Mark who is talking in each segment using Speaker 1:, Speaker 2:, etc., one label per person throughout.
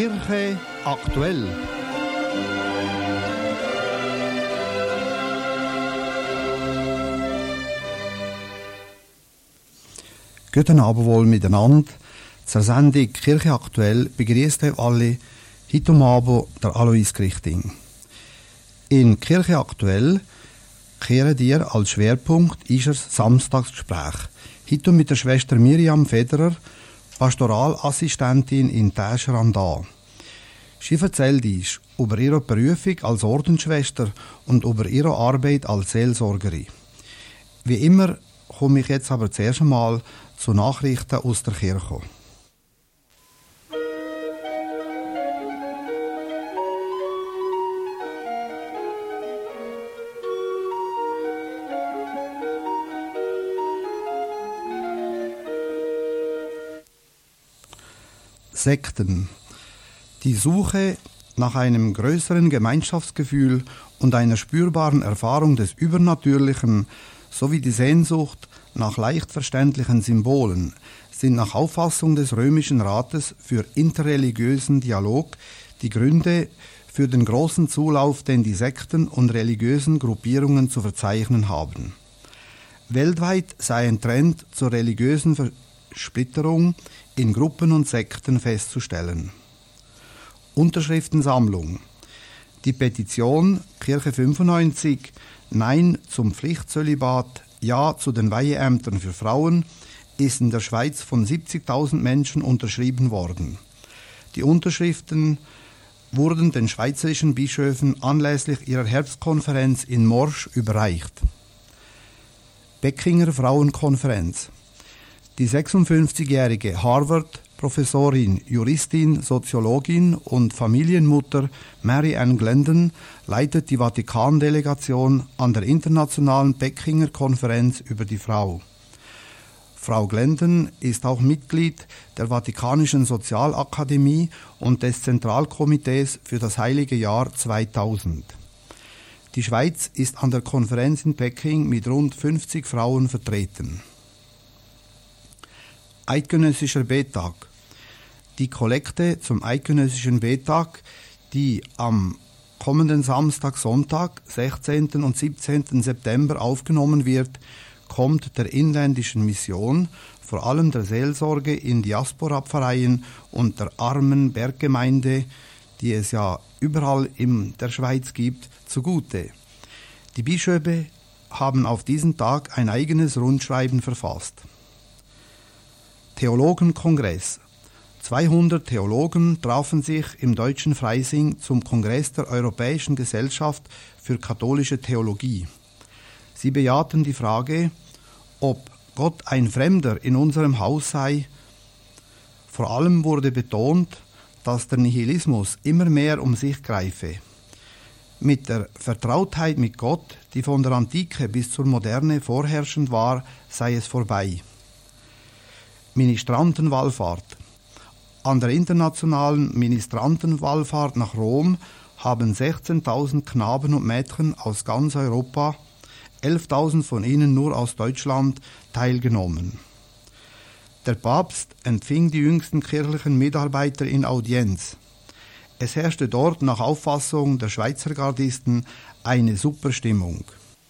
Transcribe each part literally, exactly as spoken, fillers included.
Speaker 1: Kirche aktuell. Guten Abend wohl miteinander. Zur Sendung Kirche aktuell begrüßt euch alle heute Abend der Alois Grichting. In Kirche aktuell kehren dir als Schwerpunkt ist das Samstagsgespräch. Heute mit der Schwester Miriam Federer, Pastoralassistentin in Täscher an da. Sie erzählt uns über ihre Berufung als Ordensschwester und über ihre Arbeit als Seelsorgerin. Wie immer komme ich jetzt aber zuerst einmal zu Nachrichten aus der Kirche. Sekten. Die Suche nach einem größeren Gemeinschaftsgefühl und einer spürbaren Erfahrung des Übernatürlichen sowie die Sehnsucht nach leicht verständlichen Symbolen sind nach Auffassung des Römischen Rates für interreligiösen Dialog die Gründe für den großen Zulauf, den die Sekten und religiösen Gruppierungen zu verzeichnen haben. Weltweit sei ein Trend zur religiösen Versplitterung in Gruppen und Sekten festzustellen. Unterschriftensammlung. Die Petition Kirche fünfundneunzig Nein zum Pflichtsölibat, Ja zu den Weiheämtern für Frauen ist in der Schweiz von siebzigtausend Menschen unterschrieben worden. Die Unterschriften wurden den schweizerischen Bischöfen anlässlich ihrer Herbstkonferenz in Morsch überreicht. Beckinger Frauenkonferenz. Die sechsundfünfzigjährige Harvard-Professorin, Juristin, Soziologin und Familienmutter Mary Ann Glendon leitet die Vatikan-Delegation an der internationalen Beckinger Konferenz über die Frau. Frau Glendon ist auch Mitglied der Vatikanischen Sozialakademie und des Zentralkomitees für das Heilige Jahr zweitausend. Die Schweiz ist an der Konferenz in Peking mit rund fünfzig Frauen vertreten. Eidgenössischer Betag. Die Kollekte zum Eidgenössischen Betag, die am kommenden Samstag, Sonntag, sechzehnten und siebzehnten September aufgenommen wird, kommt der inländischen Mission, vor allem der Seelsorge in Diaspora-Pfarreien und der armen Berggemeinde, die es ja überall in der Schweiz gibt, zugute. Die Bischöfe haben auf diesen Tag ein eigenes Rundschreiben verfasst. Theologenkongress. zweihundert Theologen trafen sich im deutschen Freising zum Kongress der Europäischen Gesellschaft für katholische Theologie. Sie bejahten die Frage, ob Gott ein Fremder in unserem Haus sei. Vor allem wurde betont, dass der Nihilismus immer mehr um sich greife. Mit der Vertrautheit mit Gott, die von der Antike bis zur Moderne vorherrschend war, sei es vorbei. Ministrantenwallfahrt. An der internationalen Ministrantenwallfahrt nach Rom haben sechzehntausend Knaben und Mädchen aus ganz Europa, elftausend von ihnen nur aus Deutschland, teilgenommen. Der Papst empfing die jüngsten kirchlichen Mitarbeiter in Audienz. Es herrschte dort nach Auffassung der Schweizer Gardisten eine Superstimmung.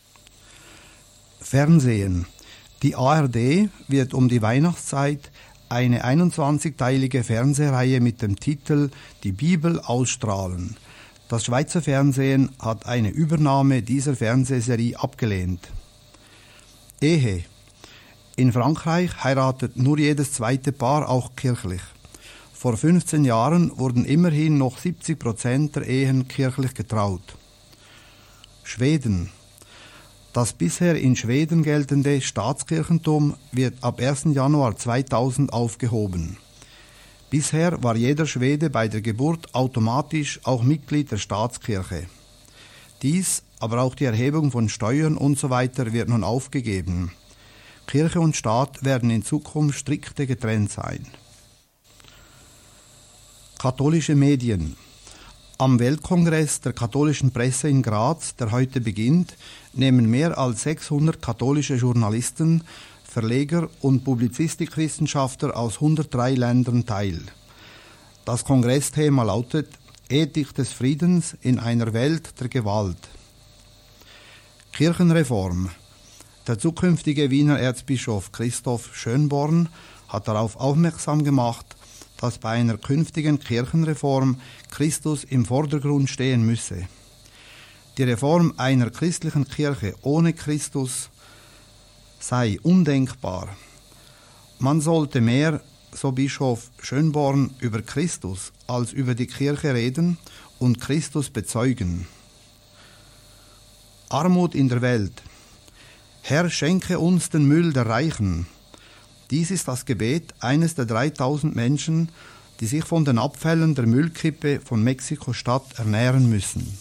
Speaker 1: Fernsehen. Die A R D wird um die Weihnachtszeit eine einundzwanzigteilige Fernsehreihe mit dem Titel Die Bibel ausstrahlen. Das Schweizer Fernsehen hat eine Übernahme dieser Fernsehserie abgelehnt. Ehe. In Frankreich heiratet nur jedes zweite Paar auch kirchlich. Vor fünfzehn Jahren wurden immerhin noch siebzig Prozent der Ehen kirchlich getraut. Schweden. Das bisher in Schweden geltende Staatskirchentum wird ab ersten Januar zweitausend aufgehoben. Bisher war jeder Schwede bei der Geburt automatisch auch Mitglied der Staatskirche. Dies, aber auch die Erhebung von Steuern usw. wird nun aufgegeben. Kirche und Staat werden in Zukunft strikte getrennt sein. Katholische Medien. Am Weltkongress der katholischen Presse in Graz, der heute beginnt, nehmen mehr als sechshundert katholische Journalisten, Verleger und Publizistikwissenschaftler aus hundertdrei Ländern teil. Das Kongressthema lautet Ethik des Friedens in einer Welt der Gewalt. Kirchenreform. Der zukünftige Wiener Erzbischof Christoph Schönborn hat darauf aufmerksam gemacht, dass bei einer künftigen Kirchenreform Christus im Vordergrund stehen müsse. Die Reform einer christlichen Kirche ohne Christus sei undenkbar. Man sollte mehr, so Bischof Schönborn, über Christus als über die Kirche reden und Christus bezeugen. Armut in der Welt. Herr, schenke uns den Müll der Reichen. Dies ist das Gebet eines der dreitausend Menschen, die sich von den Abfällen der Müllkippe von Mexiko-Stadt ernähren müssen.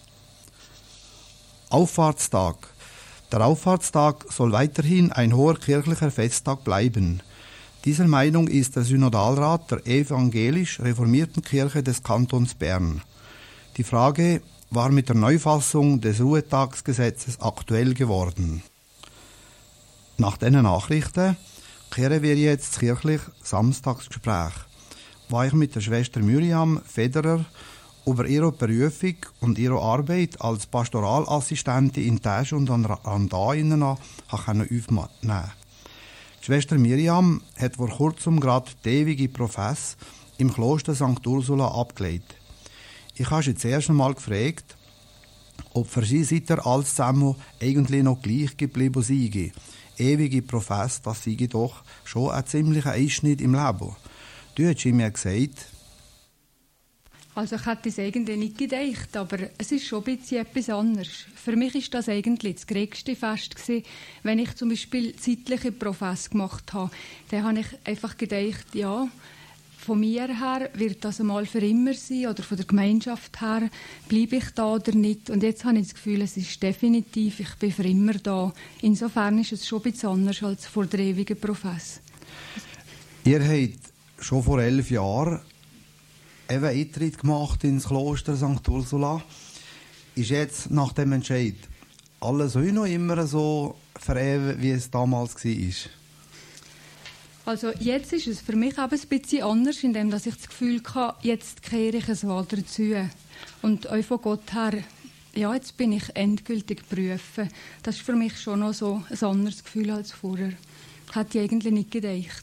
Speaker 1: Auffahrtstag. Der Auffahrtstag soll weiterhin ein hoher kirchlicher Festtag bleiben. Dieser Meinung ist der Synodalrat der evangelisch-reformierten Kirche des Kantons Bern. Die Frage war mit der Neufassung des Ruhetagsgesetzes aktuell geworden. Nach diesen Nachrichten kehren wir jetzt kirchlich Samstagsgespräch, wo ich mit der Schwester Miriam Federer über ihre Berufung und ihre Arbeit als Pastoralassistentin in Täsch und an Randainnen aufnehmen konnte. Die Schwester Miriam hat vor kurzem gerade die ewige Profess im Kloster Sankt Ursula abgelegt. Ich habe sie jetzt erst einmal gefragt, ob für sie seither alles zusammen eigentlich noch gleich geblieben sei. Ewige Profess, das sei doch schon ein ziemlicher Einschnitt im Leben. Du hast mir gesagt,
Speaker 2: also ich hätte es eigentlich nicht gedacht, aber es ist schon ein bisschen etwas anderes. Für mich war das eigentlich das größte Fest gewesen, wenn ich zum Beispiel zeitliche Profess gemacht habe. Dann habe ich einfach gedacht, ja, von mir her wird das einmal für immer sein oder von der Gemeinschaft her bleibe ich da oder nicht. Und jetzt habe ich das Gefühl, es ist definitiv, ich bin für immer da. Insofern ist es schon ein bisschen anders als vor der ewigen Profess.
Speaker 1: Ihr habt schon vor elf Jahren eben Eintritt gemacht ins Kloster Sankt Ursula. Ist jetzt nach dem Entscheid alles noch immer so verewigen, wie es damals war?
Speaker 2: Also jetzt ist es für mich auch ein bisschen anders, indem ich das Gefühl habe, jetzt kehre ich es weiter dazu. Und auch von Gott her, ja, jetzt bin ich endgültig berufen. Das ist für mich schon noch so ein anderes Gefühl als vorher. Das hätte ich eigentlich nicht gedacht.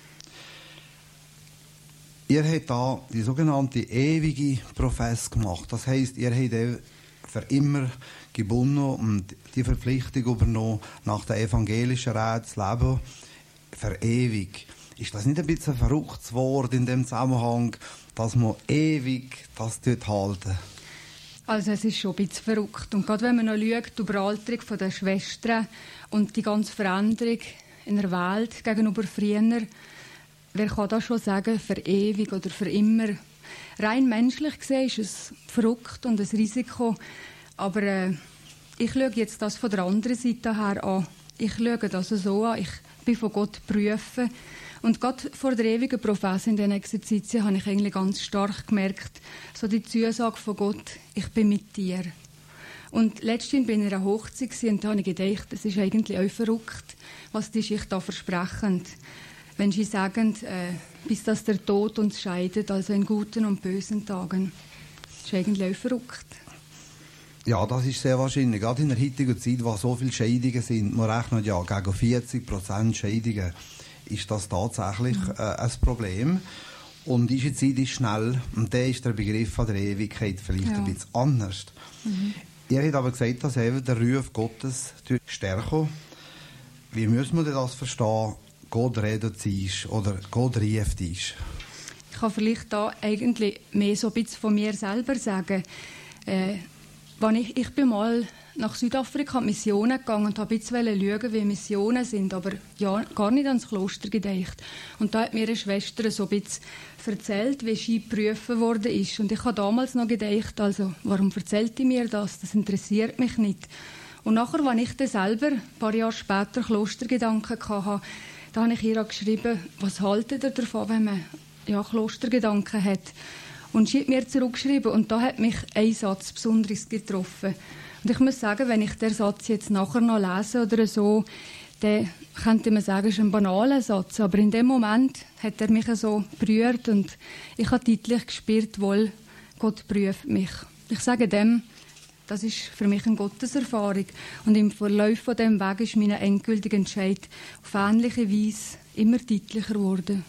Speaker 1: Ihr habt da die sogenannte ewige Profess gemacht. Das heisst, ihr habt für immer gebunden und die Verpflichtung übernommen, nach der evangelischen Rede zu leben, für ewig. Ist das nicht ein bisschen ein verrücktes Wort in dem Zusammenhang, dass man ewig das halten?
Speaker 2: Also es ist schon ein bisschen verrückt. Und gerade wenn man noch schaut, über die Alterung der Schwestern und die ganze Veränderung in der Welt gegenüber früher, wer kann das schon sagen, für ewig oder für immer? Rein menschlich gesehen ist es verrückt und ein Risiko. Aber äh, ich schaue jetzt das von der anderen Seite her an. Ich schaue das so an. Ich bin von Gott berufen. Und gerade vor der ewigen Profess in diesen Exerzitien habe ich eigentlich ganz stark gemerkt, so die Zusage von Gott, ich bin mit dir. Und letztens bin ich an einer Hochzeit und da habe ich gedacht, es ist eigentlich auch verrückt, was die sich da versprechen. Wenn sie sagen, äh, bis dass der Tod uns scheidet, also in guten und bösen Tagen. Das ist eigentlich auch verrückt.
Speaker 1: Ja, das ist sehr wahrscheinlich. Gerade in der heutigen Zeit, wo so viele Scheidungen sind, man rechnet ja gegen vierzig Prozent Scheidungen, ist das tatsächlich äh, ein Problem. Und unsere Zeit ist schnell und da ist der Begriff der Ewigkeit vielleicht ja. ein bisschen anders. Mhm. Ihr habt aber gesagt, dass eben der Ruf Gottes stärker. Wie müssen wir das verstehen? Gott redet ist oder Gott rieft ist?
Speaker 2: Ich kann vielleicht da eigentlich mehr so ein bisschen von mir selber sagen. Äh, wenn ich, ich bin mal nach Südafrika Missionen gegangen und habe ein bisschen schauen, wie Missionen sind, aber ja, gar nicht ans Kloster gedacht. Und da hat mir eine Schwester so ein bisschen erzählt, wie sie geprüft worden ist. Und ich habe damals noch gedacht, also, warum erzählt die mir das? Das interessiert mich nicht. Und nachher, als ich dann selber ein paar Jahre später Klostergedanken hatte, da habe ich ihr auch geschrieben, was haltet ihr davon, wenn man ja, Klostergedanken hat. Und sie hat mir zurückgeschrieben und da hat mich ein Satz besonders getroffen. Und ich muss sagen, wenn ich den Satz jetzt nachher noch lese oder so, der könnte man sagen, ist ein banaler Satz, aber in dem Moment hat er mich so berührt und ich habe deutlich gespürt, wohl, Gott prüft mich. Ich sage dem, das ist für mich eine Gotteserfahrung und im Verlauf von dem Weg ist mein endgültiger Entscheid auf ähnliche Weise immer deutlicher geworden.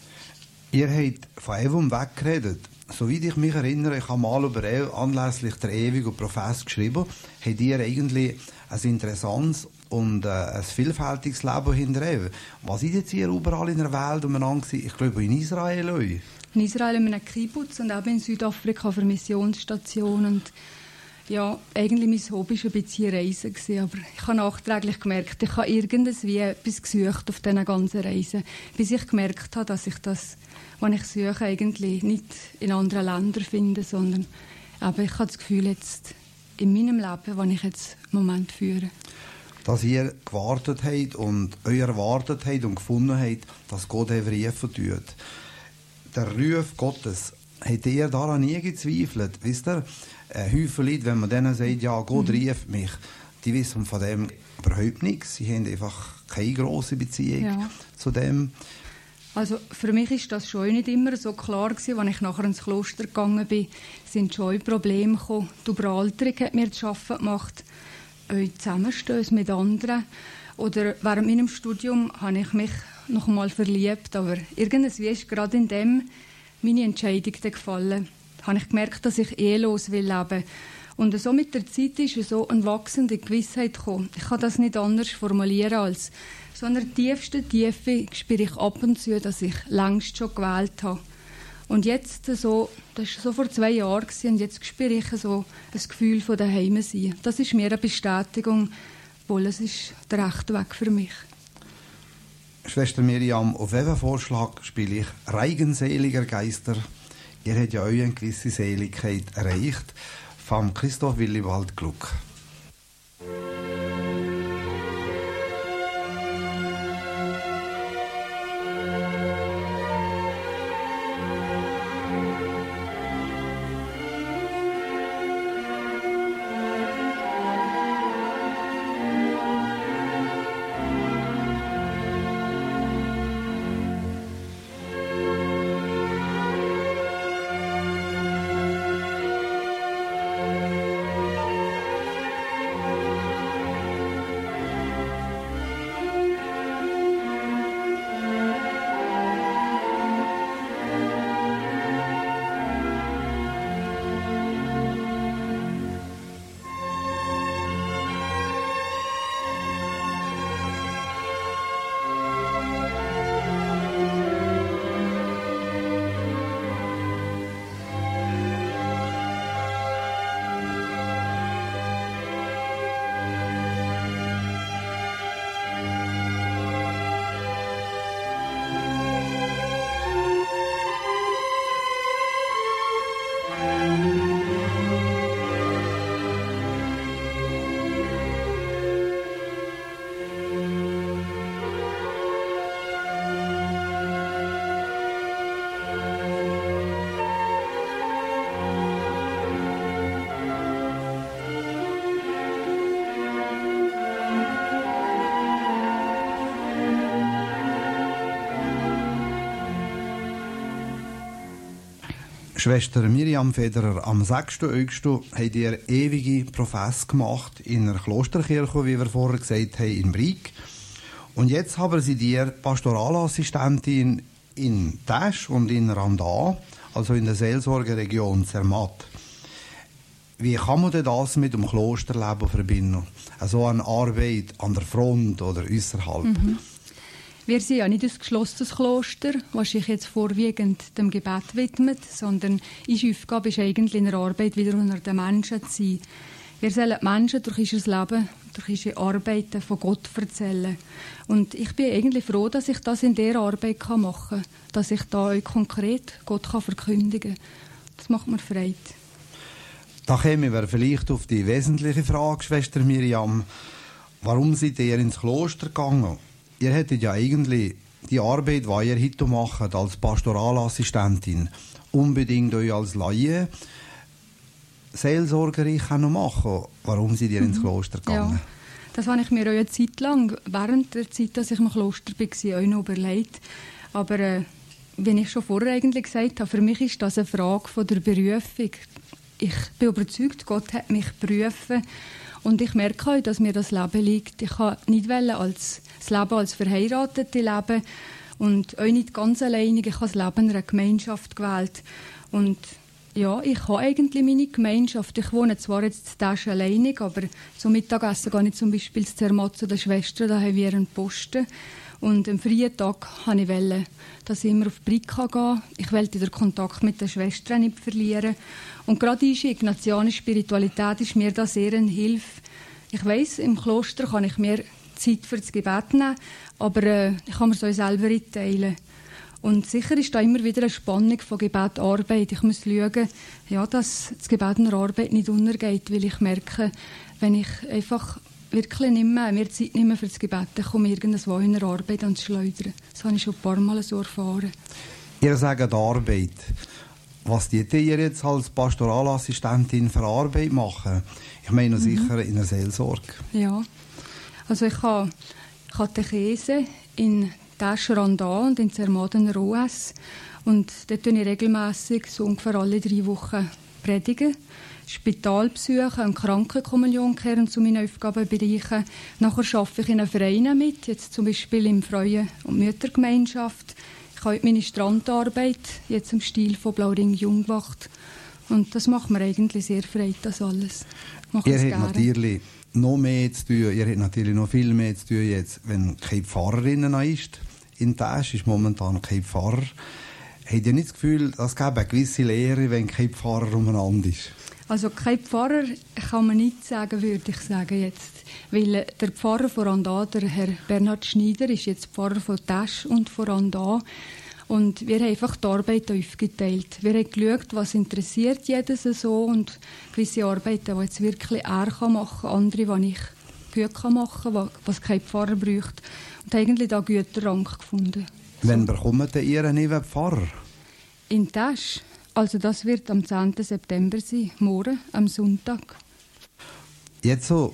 Speaker 1: Ihr habt von Evum Weg geredet. Soweit ich mich erinnere, ich habe mal über Ev anlässlich der Ewigen Profess geschrieben, habt ihr eigentlich ein interessantes und äh, ein vielfältiges Leben hinter Ev. Was ist jetzt hier überall in der Welt umeinander gewesen? Ich glaube in Israel auch.
Speaker 2: In Israel in einem Kibbutz und auch in Südafrika auf einer Missionsstation. Und ja, eigentlich mein Hobby war ein bisschen Reisen gewesen, aber ich habe nachträglich gemerkt, ich habe irgendwie etwas gesucht auf diesen ganzen Reisen, bis ich gemerkt habe, dass ich das, was ich suche, eigentlich nicht in anderen Ländern finde, sondern aber ich habe das Gefühl, jetzt in meinem Leben, das ich jetzt im Moment führe.
Speaker 1: Dass ihr gewartet habt und euch erwartet habt und gefunden habt, dass Gott euch rufen tut. Der Ruf Gottes, habt ihr daran nie gezweifelt? Wisst ihr, ein Haufen Leute, wenn man denen sagt, ja, Gott mhm. rief mich, die wissen von dem überhaupt nichts. Sie haben einfach keine grosse Beziehung ja. zu dem.
Speaker 2: Also für mich ist das schon nicht immer so klar gewesen, als ich nachher ins Kloster gegangen bin, sind schon Probleme gekommen. Die Überalterung hat mir zu arbeiten gemacht, euch Zusammenstöße mit anderen. Oder während meinem Studium habe ich mich noch einmal verliebt, aber irgendwie ist gerade in dem meine Entscheidung gefallen. Da habe ich gemerkt, dass ich ehelos will leben. Und so mit der Zeit ist so eine wachsende Gewissheit gekommen. Ich kann das nicht anders formulieren als so in der tiefsten Tiefe spüre ich ab und zu, dass ich längst schon gewählt habe. Und jetzt, so, das war so vor zwei Jahren, und jetzt spüre ich so ein Gefühl von daheim sein. Das ist mir eine Bestätigung, obwohl es ist der rechte Weg für mich.
Speaker 1: Schwester Miriam, auf welchen Vorschlag spiele ich Reigenseliger Geister? Ihr habt ja euch eine gewisse Seligkeit erreicht. Vom Christoph Willibald Gluck. Schwester Miriam Federer, am sechsten August habt ihr ewige Profess gemacht in einer Klosterkirche, wie wir vorher gesagt haben, in Brig. Und jetzt haben sie dir Pastoralassistentin in Tesch und in Randa, also in der Seelsorgeregion Zermatt. Wie kann man denn das mit dem Klosterleben verbinden? Also eine Arbeit an der Front oder äußerhalb? Mhm.
Speaker 2: Wir sind ja nicht ein geschlossenes Kloster, das sich jetzt vorwiegend dem Gebet widmet, sondern unsere Aufgabe ist eigentlich in der Arbeit wieder unter den Menschen zu sein. Wir sollen die Menschen durch ihr Leben, durch ihre Arbeiten von Gott erzählen. Und ich bin eigentlich froh, dass ich das in dieser Arbeit machen kann, dass ich da euch konkret Gott verkündigen kann. Das macht mir Freude.
Speaker 1: Da kommen wir vielleicht auf die wesentliche Frage, Schwester Miriam. Warum seid ihr ins Kloster gegangen? Ihr hättet ja eigentlich die Arbeit, die ihr heute macht, als Pastoralassistentin, unbedingt euch als Laie Seelsorgerin machen. Warum seid ihr ins Kloster gegangen?
Speaker 2: Ja, Das habe ich mir auch eine Zeit lang, während der Zeit, dass ich im Kloster war, auch noch überlegt. Aber äh, wie ich schon vorher eigentlich gesagt habe, für mich ist das eine Frage von der Berufung. Ich bin überzeugt, Gott hat mich berufen. Und ich merke auch, dass mir das Leben liegt. Ich kann nicht als, das Leben als Verheiratete leben und auch nicht ganz alleinig. Ich habe das Leben in einer Gemeinschaft gewählt. Und ja, ich habe eigentlich meine Gemeinschaft. Ich wohne zwar jetzt in Tasch alleinig, aber zum Mittagessen gehe ich zum Beispiel zu Zermatt zu der Schwester, da haben wir einen Posten. Und am freien Tag wollte ich, dass ich immer auf die Brika gehe. Ich wollte den Kontakt mit den Schwestern nicht verlieren. Und gerade die ignatianische Spiritualität ist mir da sehr eine Hilfe. Ich weiss, im Kloster kann ich mir Zeit für das Gebet nehmen, aber äh, ich kann mir es auch selber einteilen. Und sicher ist da immer wieder eine Spannung von Gebet und Arbeit. Ich muss schauen, ja, dass das Gebet in der Arbeit nicht untergeht, weil ich merke, wenn ich einfach wirklich nicht mehr, mehr Zeit nicht mehr für das Gebet, dann komme ich irgendwo in der Arbeit ans Schleudern. Das habe ich schon ein paar Mal so erfahren.
Speaker 1: Ihr sagt Arbeit. Was tut ihr jetzt als Pastoralassistentin für Arbeit machen? Ich meine mhm. sicher in der Seelsorge.
Speaker 2: Ja, also ich habe Katechese in Tasch-Randa und in Zermatt O S. Und dort tue ich regelmässig so ungefähr alle drei Wochen predigen. Spitalbesuche und Krankenkommunion gehören zu meinen Aufgabenbereichen. Nachher arbeite ich in einem Verein mit, jetzt zum Beispiel im Freuen- und Müttergemeinschaft. Ich habe meine Strandarbeit, jetzt im Stil von Blauring Jungwacht. Und das macht mir eigentlich sehr frei, das alles.
Speaker 1: Ihr habt natürlich noch mehr zu tun, ihr habt natürlich noch viel mehr zu tun jetzt, wenn keine Pfarrerin ist. In Tasch ist momentan kein Pfarrer. Habt ihr nicht das Gefühl, es gäbe eine gewisse Lehre, wenn kein Pfarrer umeinander ist?
Speaker 2: Also kein Pfarrer kann man nicht sagen, würde ich sagen jetzt. Weil der Pfarrer von Randa, der Herr Bernhard Schneider, ist jetzt Pfarrer von Tasch und von Randa. Und wir haben einfach die Arbeit aufgeteilt. Wir haben geschaut, was interessiert jedes so und gewisse Arbeiten, die jetzt wirklich er machen kann, andere, die ich gut machen kann, was kein Pfarrer braucht. Und eigentlich da guten Rang gefunden.
Speaker 1: Wann so. Bekommt ihr einen Pfarrer?
Speaker 2: In Tasch. Also das wird am zehnten September sein, morgen, am Sonntag.
Speaker 1: Jetzt so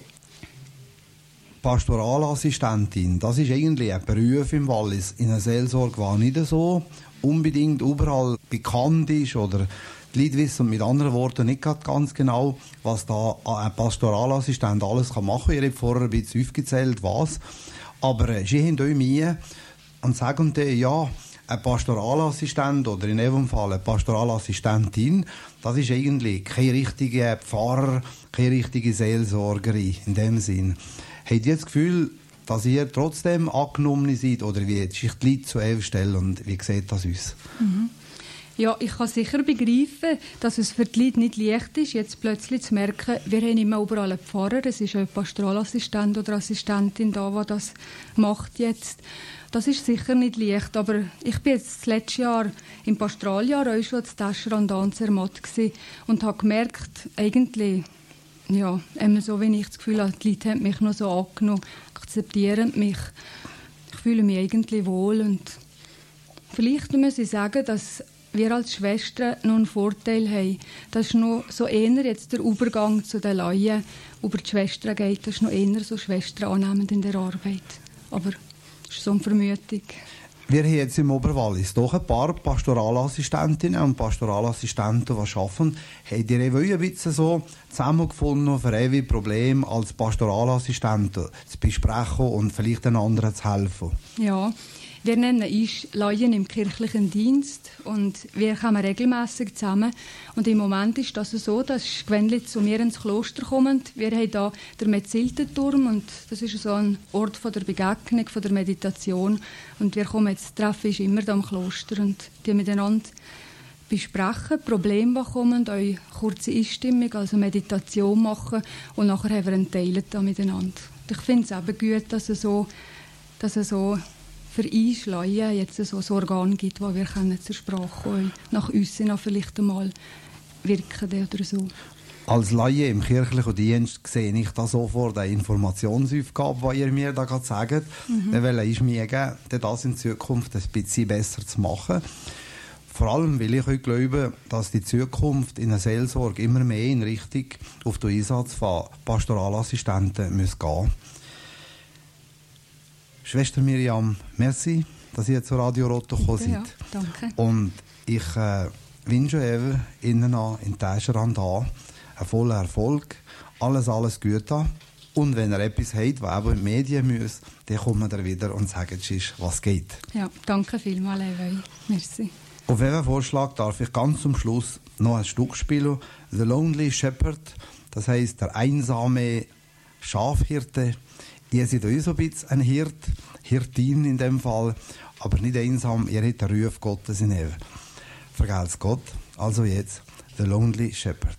Speaker 1: Pastoralassistentin, das ist eigentlich ein Beruf im Wallis. In der Seelsorge war nicht so unbedingt überall bekannt ist oder die Leute wissen mit anderen Worten nicht ganz genau, was da ein Pastoralassistent alles machen kann. Ihr habt vorher ein bisschen aufgezählt, was. Aber äh, sie haben euch mir und sagen dann, ja, ein Pastoralassistent oder in jedem Fall eine Pastoralassistentin, das ist eigentlich kein richtiger Pfarrer, keine richtige Seelsorgerin in dem Sinn. Habt ihr das Gefühl, dass ihr trotzdem angenommen seid oder wie sich die Leute zu euch stellen und wie sieht das aus?
Speaker 2: Mhm. Ja, ich kann sicher begreifen, dass es für die Leute nicht leicht ist, jetzt plötzlich zu merken, wir haben immer überall einen Pfarrer, es ist ein Pastoralassistent oder Assistentin da, die das macht jetzt. Das ist sicher nicht leicht, aber ich bin jetzt das letzte Jahr im Pastoraljahr auch schon zu Tasch-Randa und Zermatt und habe gemerkt, eigentlich, ja, immer so, wenn ich das Gefühl habe, die Leute haben mich noch so angenommen, akzeptieren mich. Ich fühle mich eigentlich wohl und vielleicht muss ich sagen, dass wir als Schwestern noch einen Vorteil haben. Das ist noch so eher jetzt der Übergang zu den Laien über die Schwestern geht. Das ist noch eher so Schwestern annehmend in der Arbeit. Aber das ist so eine Vermutung.
Speaker 1: Wir haben jetzt im Oberwallis doch ein paar Pastoralassistentinnen und Pastoralassistenten, die arbeiten. Habt ihr eben ein bisschen so zusammengefunden, für ein Problem als Pastoralassistenten zu besprechen und vielleicht den anderen zu helfen?
Speaker 2: Ja. Wir nennen uns Laien im kirchlichen Dienst und wir kommen regelmässig zusammen. Und im Moment ist das so, dass Gewändli zu mir ins Kloster kommen. Wir haben hier den Metziltenturm und das ist so ein Ort von der Begegnung, von der Meditation. Und wir kommen jetzt, das Treffen ist immer hier im Kloster und die miteinander besprechen, Probleme, die kommen, auch kurze Einstimmung, also Meditation machen und nachher haben wir einen Teil da miteinander. Und ich finde es eben gut, dass es so, dass es so für uns Laien jetzt so ein Organ gibt, wo wir zur Sprache kommen, nach uns vielleicht einmal wirken oder so.
Speaker 1: Als Laie im kirchlichen Dienst sehe ich da sofort eine Informationsaufgabe, die ihr mir da gerade sagt. Mhm. Wir wollen ist mir geben, das in Zukunft ein bisschen besser zu machen. Vor allem will ich euch glauben, dass die Zukunft in der Seelsorge immer mehr in Richtung auf den Einsatz von Pastoralassistenten muss gehen. Schwester Miriam, merci, dass ihr zu Radio Rotto gekommen seid.
Speaker 2: Ja, danke.
Speaker 1: Und ich äh, wünsche Ihnen an in Täscherand an einen vollen Erfolg, alles, alles Gute. Und wenn ihr etwas habt, das auch in die Medien muss, dann kommt ihr wieder und sagt, was geht.
Speaker 2: Ja, danke vielmals, Levi. Merci.
Speaker 1: Auf Ihren Vorschlag darf ich ganz zum Schluss noch ein Stück spielen. The Lonely Shepherd, das heisst der einsame Schafhirte. Ihr seid auch so ein bisschen ein Hirt, Hirtin in dem Fall, aber nicht einsam, ihr habt den Ruf Gottes in euch. Vergelt's Gott. Also jetzt, The Lonely Shepherd.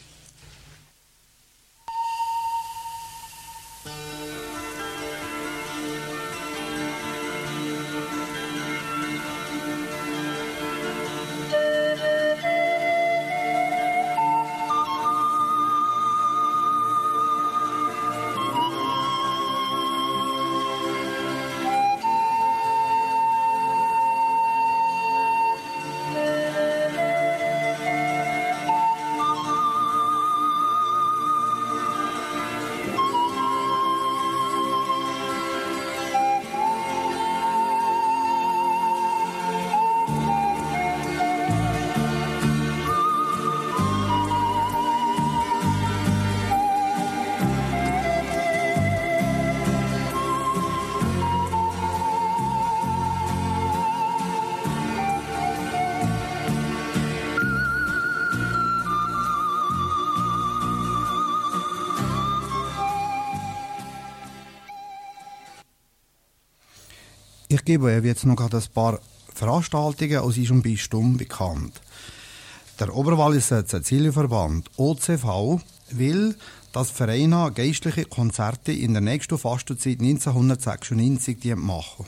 Speaker 1: Ich gebe euch jetzt noch ein paar Veranstaltungen aus unserem Bistum bekannt. Der Oberwalliser Cäcilienverband O C V will, dass Vereine geistliche Konzerte in der nächsten Fastenzeit neunzehnhundertsechsundneunzig machen.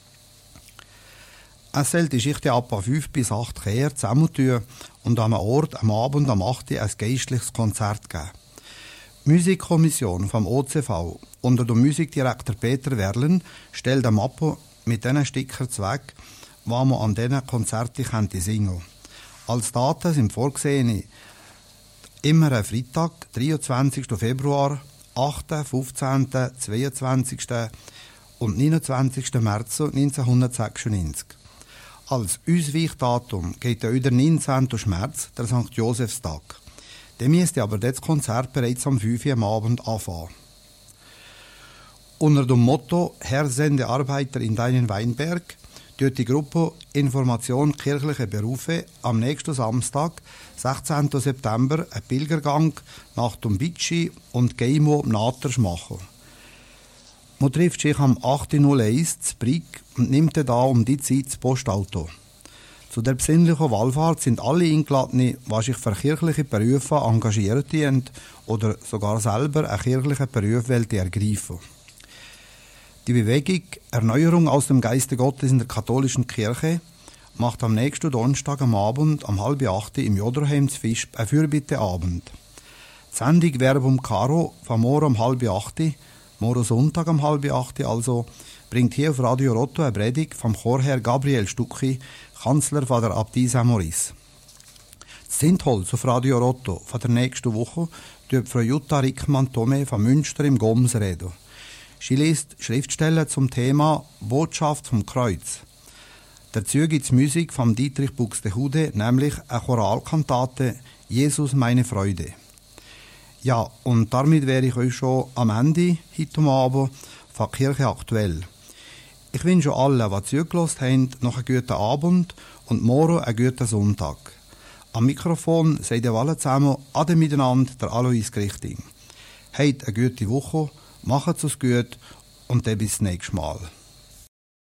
Speaker 1: Es soll die Schichten ab fünf bis acht Kehr zusammentun und am Ort am Abend am acht Uhr ein geistliches Konzert geben. Die Musikkommission vom O C V unter dem Musikdirektor Peter Werlen stellt am Apo mit diesen Sticker Zweck, was man an diesen Konzerten könnte singen. Als Daten sind vorgesehen immer ein Freitag, dreiundzwanzigsten Februar, achten, fünfzehnten, zweiundzwanzigsten und neunundzwanzigsten März neunzehnhundertsechsundneunzig. Als Ausweichdatum geht auch der neunzehnten März, der Sankt Josefstag. Dann müsste aber das Konzert bereits am fünf Uhr am Abend anfangen. Unter dem Motto Herr sende Arbeiter in deinen Weinberg tut die Gruppe Information kirchliche Berufe am nächsten Samstag, sechzehnten September, einen Pilgergang nach Tumbitschi und Geimo Natersch machen. Man trifft sich am acht Uhr null eins zu Brig und nimmt da um die Zeit das Postauto. Zu der besinnlichen Wallfahrt sind alle eingeladen, die sich für kirchliche Berufe engagiert haben oder sogar selber einen kirchlichen Beruf ergreifen. Die Bewegung Erneuerung aus dem Geiste Gottes in der katholischen Kirche macht am nächsten Donnerstag am Abend um halb acht im Joderheim zu Visp einen Fürbitteabend. Die Sendung Verbum Caro von morgen um halb acht, morgen Sonntag um halb acht also, bringt hier auf Radio Rotto eine Predigt vom Chorherr Gabriel Stucki, Kanzler von der Abtei Saint Maurice. Das Zündholz auf Radio Rotto von der nächsten Woche tut Frau Jutta Rickmann-Thome von Münster im Goms reden. Sie liest Schriftstellen zum Thema Botschaft vom Kreuz. Dazu gibt es Musik von Dietrich Buxtehude, nämlich eine Choralkantate Jesus meine Freude. Ja, und damit wäre ich euch schon am Ende heute Abend von Kirche aktuell. Ich wünsche allen, die zugelassen haben, noch einen guten Abend und morgen einen guten Sonntag. Am Mikrofon seid ihr alle zusammen, ade miteinander, der Alois Grichting. Habt eine gute Woche, macht es gut und dann bis nächstes Mal.